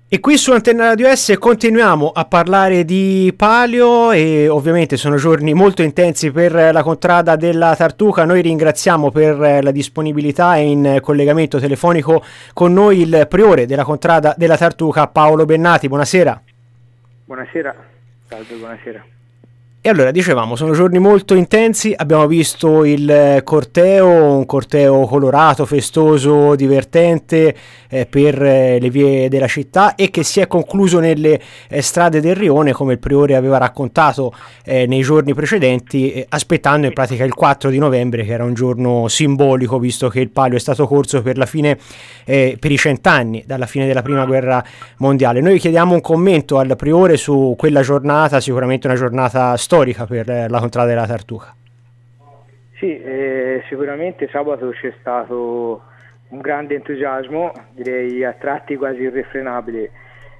E qui su Antenna Radio S continuiamo a parlare di palio e ovviamente sono giorni molto intensi per la contrada della Tartuca. Noi ringraziamo per la disponibilità e in collegamento telefonico con noi il priore della contrada della Tartuca, Paolo Bennati. Buonasera. Buonasera, salve, buonasera. E allora, dicevamo, sono giorni molto intensi, abbiamo visto il corteo, un corteo colorato, festoso, divertente per le vie della città e che si è concluso nelle strade del Rione, come il priore aveva raccontato nei giorni precedenti, aspettando in pratica il 4 di novembre, che era un giorno simbolico, visto che il palio è stato corso per la fine, per i 100 anni dalla fine della Prima Guerra Mondiale. Noi chiediamo un commento al priore su quella giornata, sicuramente una giornata storica per la contrada della Tartuca. Sì, sicuramente sabato c'è stato un grande entusiasmo, direi a tratti quasi irrefrenabile.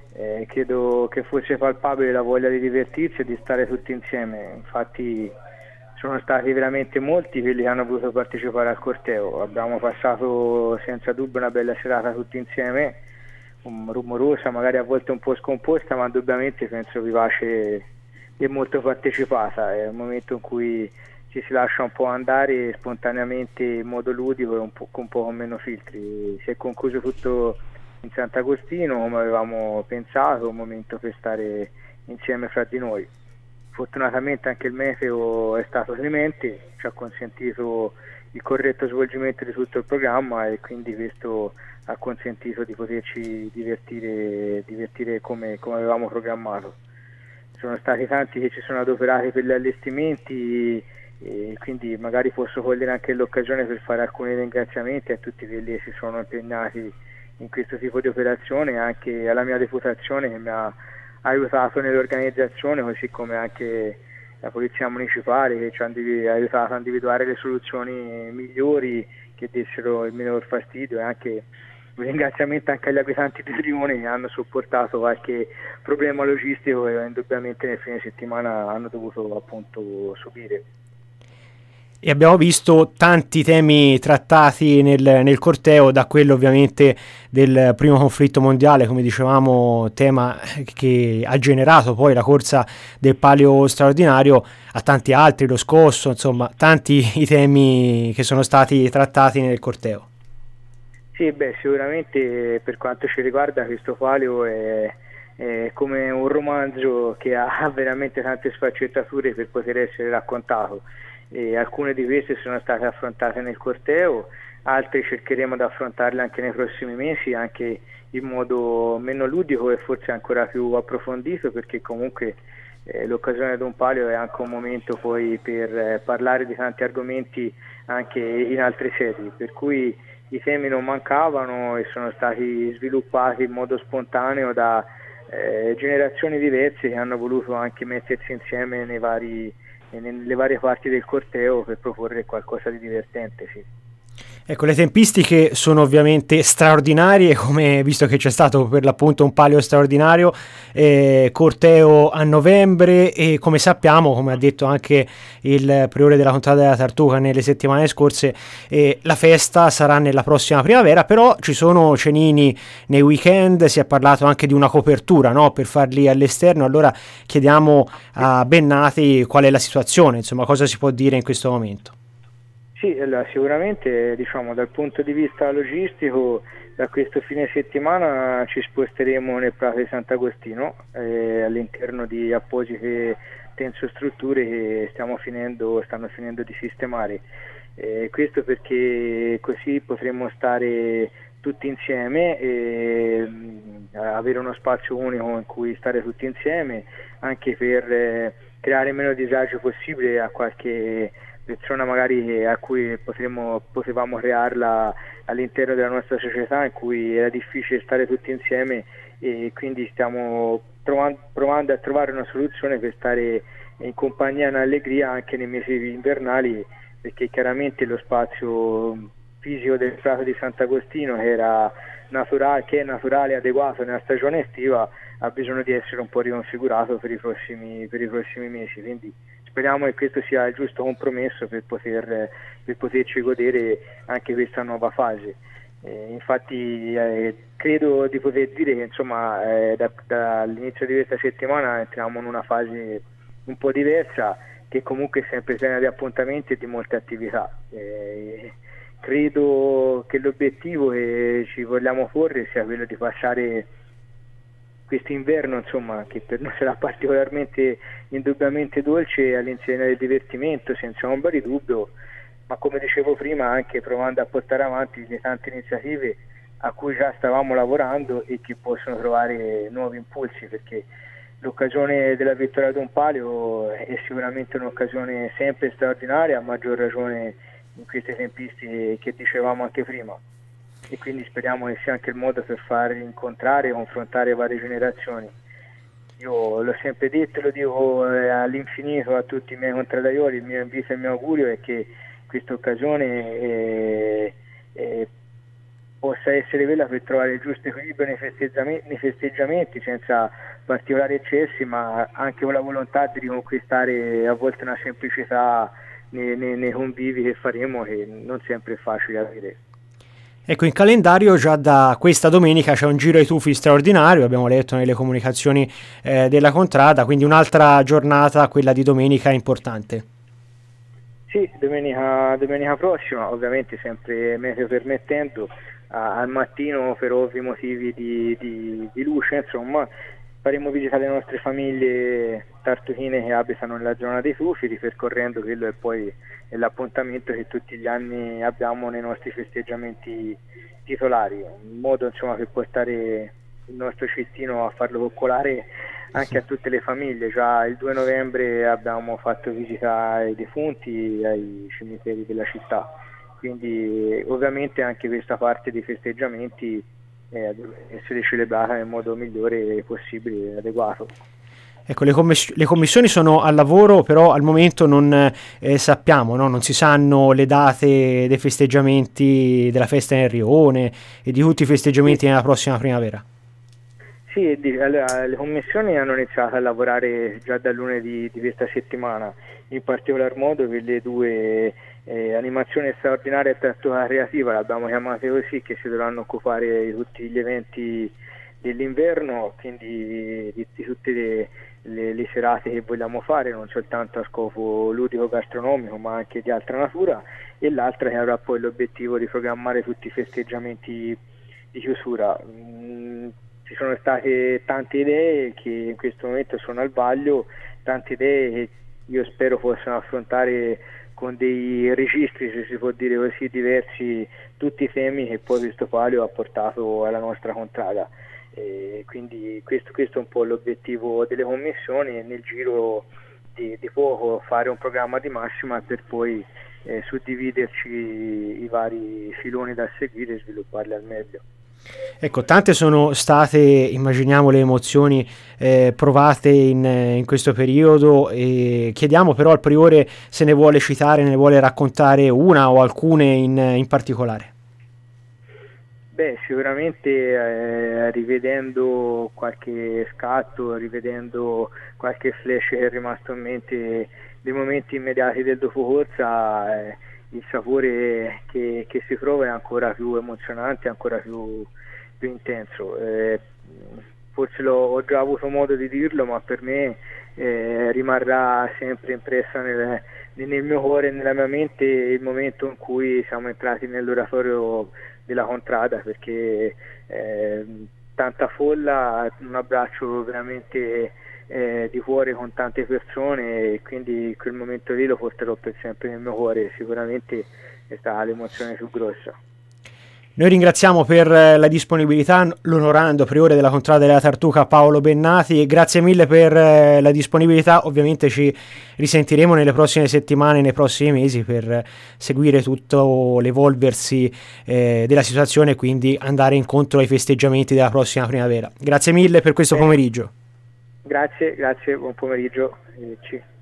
Credo che fosse palpabile la voglia di divertirsi e di stare tutti insieme. Infatti sono stati veramente molti quelli che hanno voluto partecipare al corteo. Abbiamo passato senza dubbio una bella serata tutti insieme, rumorosa, magari a volte un po' scomposta, ma indubbiamente penso vivace e molto partecipata. È un momento in cui ci si lascia un po' andare spontaneamente in modo ludico e un po' con meno filtri. Si è concluso tutto in Sant'Agostino come avevamo pensato, un momento per stare insieme fra di noi. Fortunatamente anche il meteo è stato clemente, ci ha consentito il corretto svolgimento di tutto il programma e quindi questo ha consentito di poterci divertire come avevamo programmato. Sono stati tanti che ci sono adoperati per gli allestimenti e quindi magari posso cogliere anche l'occasione per fare alcuni ringraziamenti a tutti quelli che si sono impegnati in questo tipo di operazione, anche alla mia deputazione che mi ha aiutato nell'organizzazione, così come anche la Polizia Municipale che ci ha aiutato a individuare le soluzioni migliori che dessero il minor fastidio, e anche un ringraziamento anche agli abitanti del Rione che hanno sopportato qualche problema logistico che indubbiamente nel fine settimana hanno dovuto appunto subire. E abbiamo visto tanti temi trattati nel corteo, da quello ovviamente del primo conflitto mondiale, come dicevamo, tema che ha generato poi la corsa del palio straordinario, a tanti altri, lo scosso, insomma, tanti i temi che sono stati trattati nel corteo. Sì, sicuramente per quanto ci riguarda questo palio è come un romanzo che ha veramente tante sfaccettature per poter essere raccontato. E alcune di queste sono state affrontate nel corteo, altre cercheremo di affrontarle anche nei prossimi mesi, anche in modo meno ludico e forse ancora più approfondito, perché comunque l'occasione di un palio è anche un momento poi per parlare di tanti argomenti anche in altre sedi, per cui i temi non mancavano e sono stati sviluppati in modo spontaneo da generazioni diverse che hanno voluto anche mettersi insieme nelle varie parti del corteo per proporre qualcosa di divertente, sì. Ecco, le tempistiche sono ovviamente straordinarie, come visto che c'è stato per l'appunto un palio straordinario, corteo a novembre e come sappiamo, come ha detto anche il priore della contrada della Tartuca nelle settimane scorse, la festa sarà nella prossima primavera, però ci sono cenini nei weekend, si è parlato anche di una copertura, no, per farli all'esterno. Allora chiediamo a Bennati qual è la situazione, insomma, cosa si può dire in questo momento. Sì, allora, sicuramente dal punto di vista logistico da questo fine settimana ci sposteremo nel Prato di Sant'Agostino all'interno di apposite tensostrutture che stanno finendo di sistemare. Questo perché così potremo stare tutti insieme e avere uno spazio unico in cui stare tutti insieme, anche per creare meno disagio possibile a qualche persona magari a cui potevamo crearla all'interno della nostra società, in cui era difficile stare tutti insieme, e quindi stiamo provando a trovare una soluzione per stare in compagnia e in allegria anche nei mesi invernali, perché chiaramente lo spazio fisico del Prato di Sant'Agostino che è naturale e adeguato nella stagione estiva ha bisogno di essere un po' riconfigurato per i prossimi mesi, quindi speriamo che questo sia il giusto compromesso per poterci godere anche questa nuova fase. Infatti credo di poter dire che insomma dall'inizio di questa settimana entriamo in una fase un po' diversa, che comunque è sempre piena di appuntamenti e di molte attività. Credo che l'obiettivo che ci vogliamo porre sia quello di passare quest'inverno, insomma, che per noi sarà particolarmente indubbiamente dolce all'insegna del divertimento, senza ombra di dubbio, ma come dicevo prima anche provando a portare avanti le tante iniziative a cui già stavamo lavorando e che possono trovare nuovi impulsi, perché l'occasione della vittoria Don Palio è sicuramente un'occasione sempre straordinaria, a maggior ragione in queste tempistiche che dicevamo anche prima, e quindi speriamo che sia anche il modo per far incontrare e confrontare varie generazioni. Io l'ho sempre detto e lo dico all'infinito a tutti i miei contradaioli, il mio invito e il mio augurio è che questa occasione possa essere quella per trovare il giusto equilibrio nei festeggiamenti senza particolari eccessi, ma anche con la volontà di riconquistare a volte una semplicità nei convivi che faremo, che non sempre è facile avere. Ecco, in calendario già da questa domenica c'è un giro ai tufi straordinario, abbiamo letto nelle comunicazioni della Contrada, quindi un'altra giornata, quella di domenica, importante. Sì, domenica prossima, ovviamente sempre meteo permettendo, al mattino per ovvi motivi di luce, insomma, faremo visita alle nostre famiglie tartuchine che abitano nella zona dei tufi, ripercorrendo quello e poi è l'appuntamento che tutti gli anni abbiamo nei nostri festeggiamenti titolari, in modo insomma per portare il nostro cestino a farlo coccolare anche a tutte le famiglie. Già il 2 novembre abbiamo fatto visita ai defunti, ai cimiteri della città, quindi ovviamente anche questa parte dei festeggiamenti deve essere celebrata nel modo migliore possibile e adeguato. Ecco, le commissioni sono al lavoro, però al momento non sappiamo, no? Non si sanno le date dei festeggiamenti della festa nel Rione e di tutti i festeggiamenti nella prossima primavera. Sì, allora, le commissioni hanno iniziato a lavorare già da lunedì di questa settimana, in particolar modo per le due animazioni straordinarie e tartuca creativa, l'abbiamo chiamate così, che si dovranno occupare di tutti gli eventi dell'inverno, quindi di tutte le serate che vogliamo fare, non soltanto a scopo ludico-gastronomico ma anche di altra natura, e l'altra che avrà poi l'obiettivo di programmare tutti i festeggiamenti di chiusura. Ci sono state tante idee che in questo momento sono al vaglio, tante idee che io spero possano affrontare con dei registri, se si può dire così, diversi, tutti i temi che poi questo palio ha portato alla nostra contrada. Quindi questo è un po' l'obiettivo delle commissioni, e nel giro di poco fare un programma di massima per poi suddividerci i vari filoni da seguire e svilupparli al meglio. Ecco, tante sono state, immaginiamo, le emozioni provate in questo periodo, e chiediamo però al Priore se ne vuole citare, ne vuole raccontare una o alcune in particolare. Beh, sicuramente rivedendo qualche scatto, rivedendo qualche flash che è rimasto in mente dei momenti immediati del dopocorsa, il sapore che si prova è ancora più emozionante, ancora più intenso. Forse ho già avuto modo di dirlo, ma per me rimarrà sempre impressa nel mio cuore e nella mia mente il momento in cui siamo entrati nell'oratorio della Contrada, perché tanta folla, un abbraccio veramente di cuore con tante persone, e quindi quel momento lì lo porterò per sempre nel mio cuore. Sicuramente è stata l'emozione più grossa. Noi ringraziamo per la disponibilità l'onorando Priore della Contrada della Tartuca Paolo Bennati, e grazie mille per la disponibilità. Ovviamente ci risentiremo nelle prossime settimane, nei prossimi mesi, per seguire tutto l'evolversi della situazione e quindi andare incontro ai festeggiamenti della prossima primavera. Grazie mille per questo pomeriggio. Grazie, buon pomeriggio.